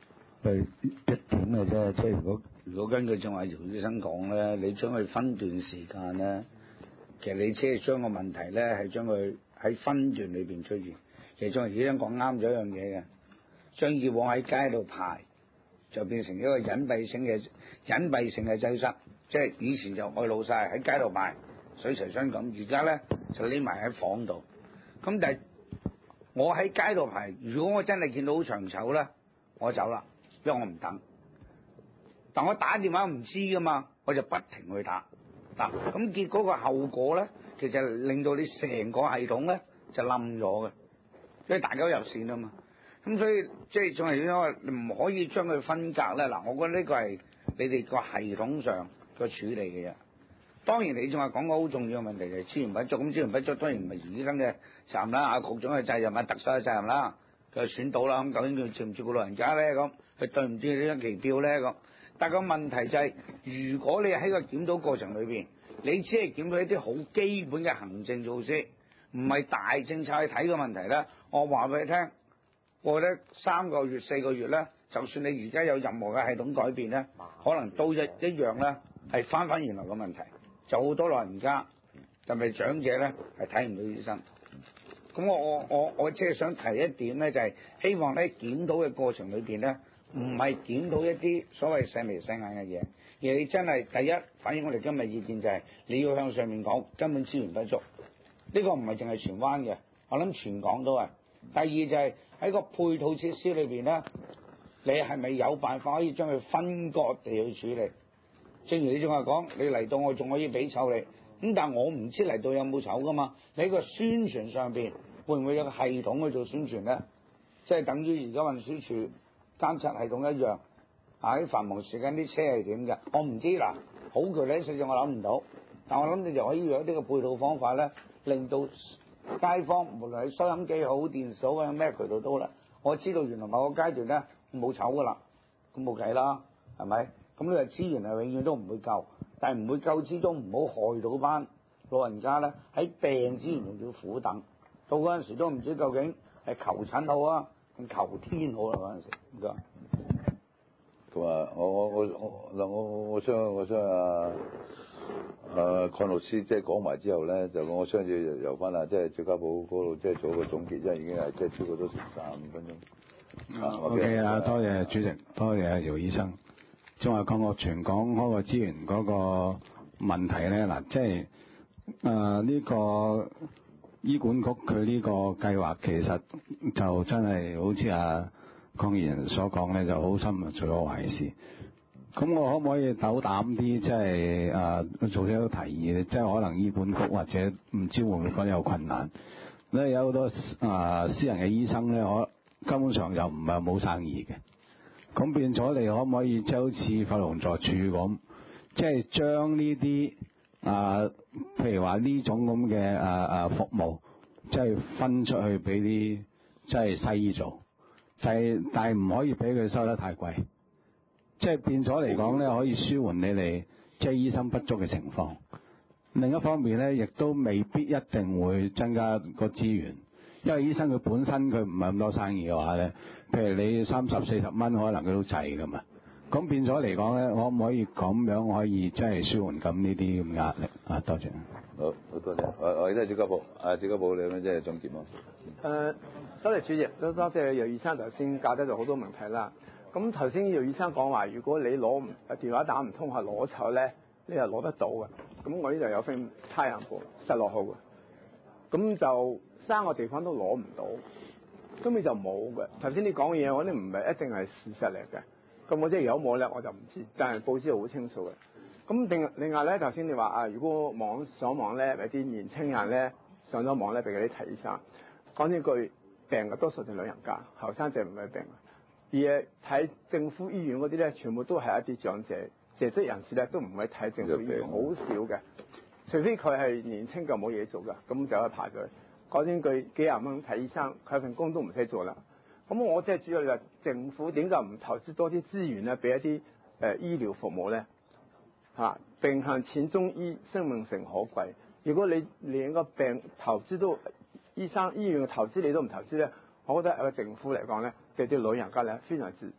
係一點嘅啫，即係如果如果根據正話姚醫生講咧，你將佢分段時間咧，其實你即係將個問題咧係將佢喺分段裏邊出現。其實正話姚醫生講啱咗一樣嘢嘅，將以往喺街度排就變成一個隱蔽性嘅隱蔽性嘅擠塞，即係以前就外露晒喺街度排水齊相咁，而家咧就匿埋喺房度。咁但係我喺街度排，如果我真係見到好長醜咧，我走啦，因為我唔等。但我打電話唔知噶嘛，我就不停去打。嗱，咁結果個後果咧，其實令到你成個系統咧就冧咗嘅，因為大家都有線啊嘛。咁所以即係仲係因為你唔可以將佢分隔咧。嗱，我覺得呢個係你哋個系統上個處理嘅嘢。當然你仲係講個好重要嘅問題就係資源不足。咁資源不足當然唔係姚醫生嘅責任啦，阿局長嘅責任，阿特首嘅責任啦。佢選到啦，咁究竟佢照唔照顧老人家咧？咁佢對唔住呢張期票咧？咁但係個問題就係、是，如果你喺個檢討過程裏邊，你只係檢討一啲好基本嘅行政措施，唔係大政策去睇個問題咧，我話俾你聽，過咗三個月、四個月咧，就算你而家有任何嘅系統改變咧，可能都一一樣咧，係翻返原來嘅問題。就好多老人家，特別長者咧，係睇唔到醫生。咁我我我我即係想提一點咧，就係、是、希望咧檢討嘅過程裏邊咧，唔係檢討一啲所謂細眉細眼嘅嘢，而你真係第一反映我哋今日意見就係、是、你要向上面講，根本資源不足。呢、這個唔係淨係荃灣嘅，我諗全港都係。第二就係、是、喺個配套設施裏邊咧，你係咪有辦法可以將佢分割地去處理？正如你仲話講，你嚟到我仲可以俾籌你。咁但係我唔知嚟到有冇籌噶嘛？你喺個宣傳上邊會唔會有個系統去做宣傳咧？即係等於而家運輸署監察系統一樣，喺繁忙時間啲車係點嘅？我唔知嗱，好具體實際我諗唔到。但我諗你就可以有一啲嘅配套方法咧，令到街坊無論係收音機好、電視好，有咩渠道都好啦。我知道原來某個階段咧冇籌噶啦，咁冇計啦，係咪？咁呢個資源係永遠都唔會夠。但係唔會夠之中，唔好害到班老人家咧，喺病之前仲要苦等，到嗰陣時都唔知究竟係求診好啊，定求天好啦嗰陣時。唔該。 咁啊，我我我我嗱我我我想我想啊啊鄺律師即係講埋之後咧，就我相信由翻啊，即係最家寶嗰度即係做一個總結，因為已經係即係超過咗成三五分鐘。 啊 OK 啊，多謝主席，多謝姚醫生。仲話講個全港嗰個資源嗰個問題咧，嗱，即係誒呢個醫管局佢呢個計劃其實就真係好似阿鄺議員所講咧，就好心做咗壞事。咁我可唔可以斗膽啲，即係誒做咗個提議咧？即係可能醫管局或者唔知會唔會覺得有困難？咧有好多誒、呃、私人嘅醫生咧，我根本上又唔係冇生意嘅。咁變咗，你可唔可以即係好似法援助處咁，即係將呢啲啊，譬如話呢種咁嘅啊啊服務，即係分出去俾啲即係西醫做，就係但係唔可以俾佢收得太貴，即係變咗嚟講咧，可以舒緩你哋即係醫生不足嘅情況。另一方面咧，亦都未必一定會增加個資源。因為醫生佢本身佢唔係咁多生意嘅話咧，譬如你三十四十蚊可能佢都滯噶嘛，咁變咗嚟講咧，可唔可以咁樣可以即係舒緩咁呢啲咁壓力啊？多謝。 好，好多謝。我我而家係趙家寶，啊趙家寶，你有咩即係總結嗎？ 誒，多謝主席，都多謝姚醫生頭先解得咗好多問題啦。咁頭先姚醫生講話，如果你攞唔電話打唔通係攞籌咧，你又攞得到嘅。咁我呢度有份太陽報實落號嘅，咁就三個地方都攞唔到，根本就冇嘅。頭先你講嘢，我啲唔係一定係事實嚟嘅。咁我即係有冇咧，我就唔知。但係報紙好清楚嘅。咁另另外咧，頭先你話啊，如果網上網咧，有啲年青人咧上咗網咧，俾佢哋睇醫生。講呢句，病嘅多數係老人家，後生仔唔係病。而睇政府醫院嗰啲咧，全部都係一啲長者、社職人士咧，都唔會睇政府醫院，好少嘅。除非佢係年青嘅冇嘢做嘅，咁就可以排隊。講呢句，幾廿蚊睇醫生，佢份工都唔使做啦。咁我即係主要就係政府點解唔投資多啲資源咧，俾一啲誒、呃、醫療服務咧？嚇、啊，病向淺中醫，生命誠可貴。如果你連個病投資都醫生醫院嘅投資你都唔投資咧，我覺得喺個政府嚟講咧，對啲老人家咧非常之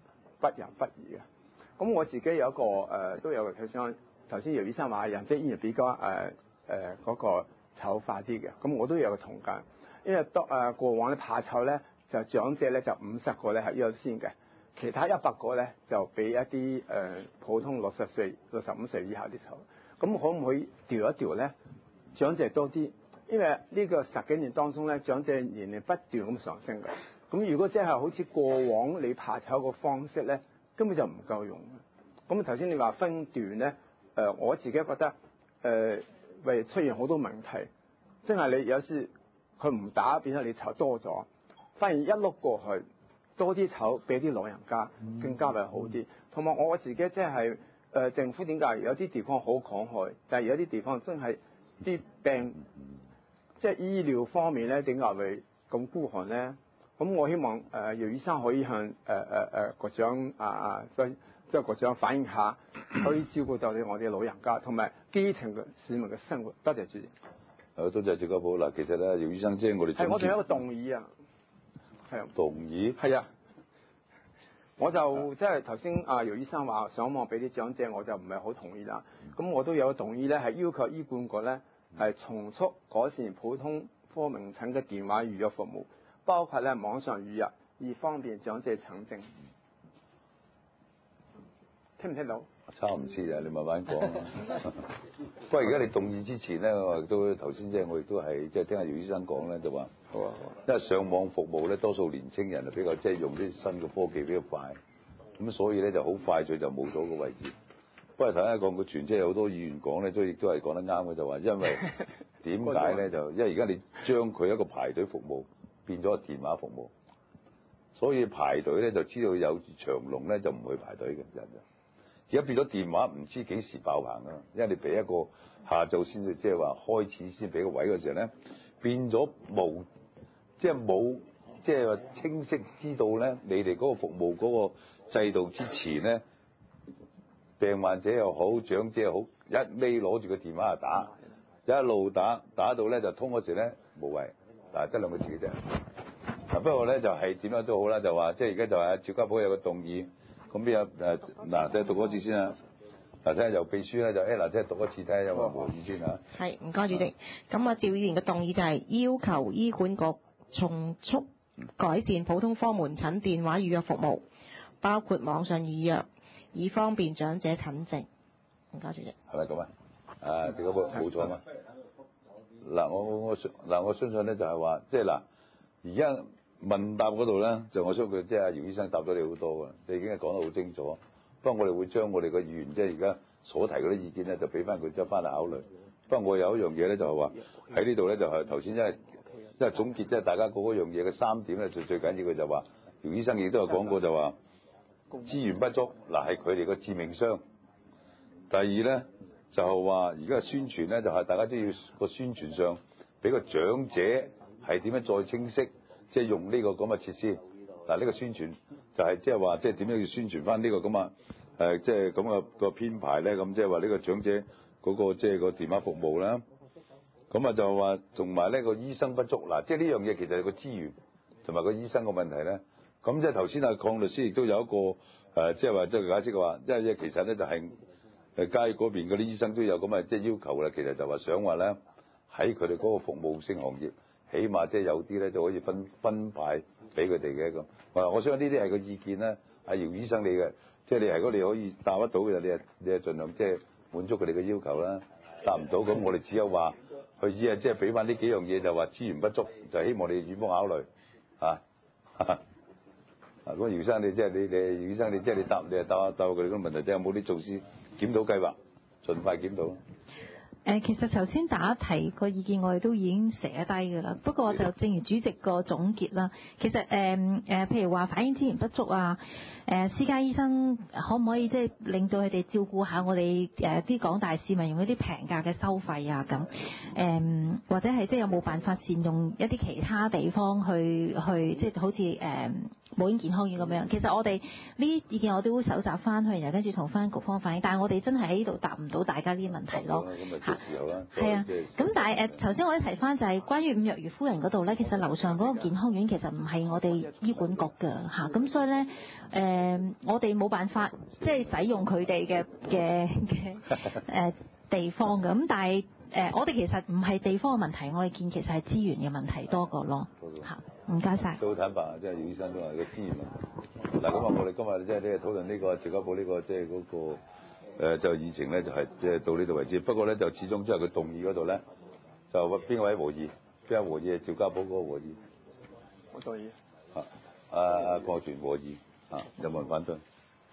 不仁不義嘅。咁我自己有一個誒、呃、都有個睇想，頭先姚醫生話人即係依然比較誒誒嗰個醜化啲嘅，咁我都有個同感，因為當誒、呃、過往咧怕醜咧就長者咧就五十個咧係優先嘅，其他一百個咧就俾一啲誒、呃、普通六十歲、六十五歲以下啲醜。咁可唔可以調一調咧？長者多啲，因為呢個十幾年當中咧，長者年齡不斷咁上升嘅。咁如果即係好似過往你怕醜個方式咧，根本就唔夠用。咁頭先你話分段咧，誒、呃、我自己覺得誒會、呃、出現好多問題，即係你有時佢唔打，變咗你醜多咗，反而一碌過去多啲醜俾啲老人家，更加係好啲。同埋我自己即係誒政府點解有啲地方好慷慨，但係有啲地方真係啲病，即係醫療方面咧點解會咁孤寒咧？咁我希望誒姚醫生可以向誒誒誒局長啊啊，即係即係局長反映下，可以照顧到我哋老人家同埋基層嘅市民嘅生活。多謝主席。 誒，多謝趙家寶。嗱，其實咧，姚醫生即係我哋係我哋有一個動議啊，係啊， 動議係啊，我就即係頭先啊姚醫生話上網俾啲長者，我就唔係好同意啦。咁我都有個動議咧，係要求醫管局咧係從速改善普通科門診嘅電話預約服務。包括咧網上預約，以方便長者診症。聽唔聽到？ 差唔知啊，你慢慢講啦。不過而家你動議之前咧，我亦都頭先即係我亦都係即係聽阿姚醫生講咧，就話好啊好啊，因為上網服務咧，多數年青人啊比較即係用啲新嘅科技比較快，咁所以咧就好快脆就冇咗個位置。不過頭先講個傳，即係好多議員講咧，都亦都係講得啱嘅，就話因為點解咧就因為而家你將佢一個排隊服務變咗個電話服務，所以排隊咧就知道有長龍咧就唔去排隊嘅人就。而家變咗電話唔知幾時爆棚啊！因為你俾一個下晝先至即係話開始先俾個位嘅時候咧，變咗冇即係冇即係話清晰知道咧，你哋嗰個服務嗰個制度之前咧，病患者又好，長者又好，一味攞住個電話嚟打，一路打打到咧就通嗰時咧無謂，嗱得兩個字嘅啫。嗱不過咧就係點樣都好啦，就話即係而家就係趙家寶有個動議。咁邊有誒嗱？即係讀嗰次先啊！嗱，睇下由秘書咧就誒嗱，即係讀一次睇下有冇冇意見啊？ 係，唔該主席。咁啊，趙議員嘅動議就係要求醫管局從速改善普通科門診電話預約服務，包括網上預約，以方便長者診症。唔該主席。 係咪咁啊？啊，趙家寶冇錯嘛？嗱，我我我嗱，我相信咧就係話，即係嗱，而家。問答嗰度咧，就我相信即係阿姚醫生答咗你好多㗎，你已經係講得好清楚。不過我哋會將我哋嘅議員即係而家所提嗰啲意見咧，就俾翻佢即係翻嚟考慮。不過我有一樣嘢咧，就係話喺呢度咧，就係頭先因為因為總結即係大家嗰樣嘢嘅三點咧，最最緊要嘅就話，姚醫生亦都有講過就話資源不足，嗱係佢哋個致命傷。第二咧就係話而家嘅宣傳咧，就係大家都要個宣傳上俾個長者係點樣再清晰。即係用呢個咁嘅設施，嗱呢個宣傳就係即係話，即係點樣要宣傳翻呢個咁啊？誒，即係咁嘅個編排咧，咁即係話呢個長者嗰個即係個電話服務啦。咁啊就話同埋呢個醫生不足，嗱即係呢樣嘢其實係個資源同埋個醫生個問題咧。咁即係頭先阿鄺律師亦都有一個誒，即係話即係解釋嘅話，因為其實咧就係誒街嗰邊嗰啲醫生都有咁嘅即係要求啦。其實就話想話咧喺佢哋嗰個服務性行業。起碼即係有啲咧就可以分分派俾佢哋嘅咁。我我相信呢啲係個意見咧，阿姚醫生你嘅，即係你如果你可以答得到嘅，你係你係盡量即係滿足佢哋嘅要求啦。答唔到咁，我哋只有話佢只係即係俾翻呢幾樣嘢，就話資源不足，就希望你院方考慮嚇。啊，咁姚生你即係你你姚醫生你即係你答你係答答佢哋個問題，即係有冇啲措施檢討計劃，盡快檢討。 誒，其實頭先大家提個意見，我哋都已經寫低㗎啦。不過就正如主席個總結啦，其實誒誒、呃，譬如話反映資源不足啊，誒、呃、私家醫生可唔可以即係令到佢哋照顧下我哋誒啲廣大市民用一啲平價嘅收費啊咁，誒、呃、或者係即係有冇辦法善用一啲其他地方去去即係好似誒母嬰健康院咁樣。其實我哋呢啲意見我都會搜集翻去，然後跟住同翻局方反映。但係我哋真係喺呢度答唔到大家呢啲問題咯。嚇，係啊。咁但係誒頭先我哋提翻就係關於伍若瑜夫人嗰度咧，其實樓上嗰個健康院其實唔係我哋醫管局㗎嚇，咁所以咧誒、呃、我哋冇辦法即係使用佢哋嘅嘅嘅誒地方嘅。咁但係誒、呃、我哋其實唔係地方嘅問題，我哋見其實係資源嘅問題多過咯嚇。唔該晒。 都好坦白啊，即係姚醫生都話個資源問題。嗱咁啊，我哋今日即係呢個討論呢個邵家寶呢個即係嗰個誒就議程咧，就係即係到呢度為止。不過咧就始終即係佢動議嗰度咧，就邊位和議？邊位和議係邵家寶嗰個和議？ 我同意。 啊，阿阿郭全和議啊，有冇人反對？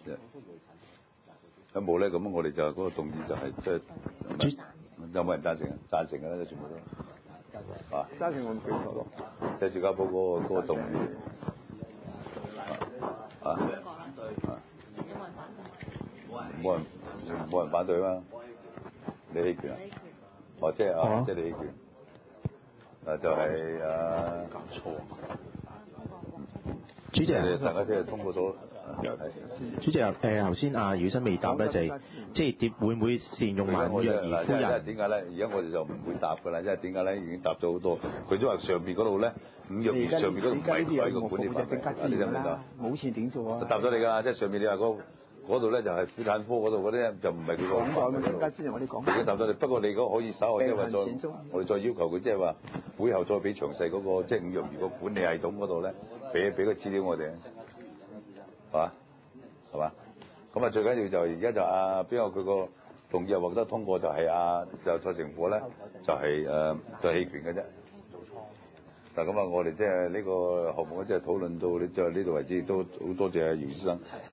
有冇咧？咁我哋就嗰個動議就係即係有冇人贊成啊？贊成嘅咧，全部都。啊！ 贊成我唔舉手咯。 即係邵家寶嗰個嗰個動議。啊！冇人冇人反對嘛？你棄權啊？哦，即係啊，即係你棄權。啊，就係啊。搞錯啊！ 主席， 大家即係通過咗。 主席啊，誒頭先阿姚醫生未答咧，就係即係點會唔會善用埋伍若瑜夫人？ 因為點解咧？而家我哋就唔會答㗎啦，因為點解咧？已經答咗好多。佢都話上邊嗰度咧，伍若瑜上邊嗰度唔係喺個管理範圍，你明唔明啊？ 冇錢點做啊？ 答咗你㗎，即係上邊你話嗰嗰度咧就係婦產科嗰度嗰啲就唔係佢個。 講咗增加資源，我哋講。 已經答咗你，不過你如果可以稍後即係話再，我哋再要求佢即係話會後再俾詳細嗰個即係伍若瑜個管理系統嗰度咧，俾俾個資料我哋，係嘛？係嘛？咁啊最緊要就而家就啊邊個佢個同意又獲得通過就係啊就蔡成火咧就係、是、誒、呃、就棄權嘅啫。嗱咁啊我哋即係呢個項目即係討論到呢就呢度為止，都好多謝阿姚醫生。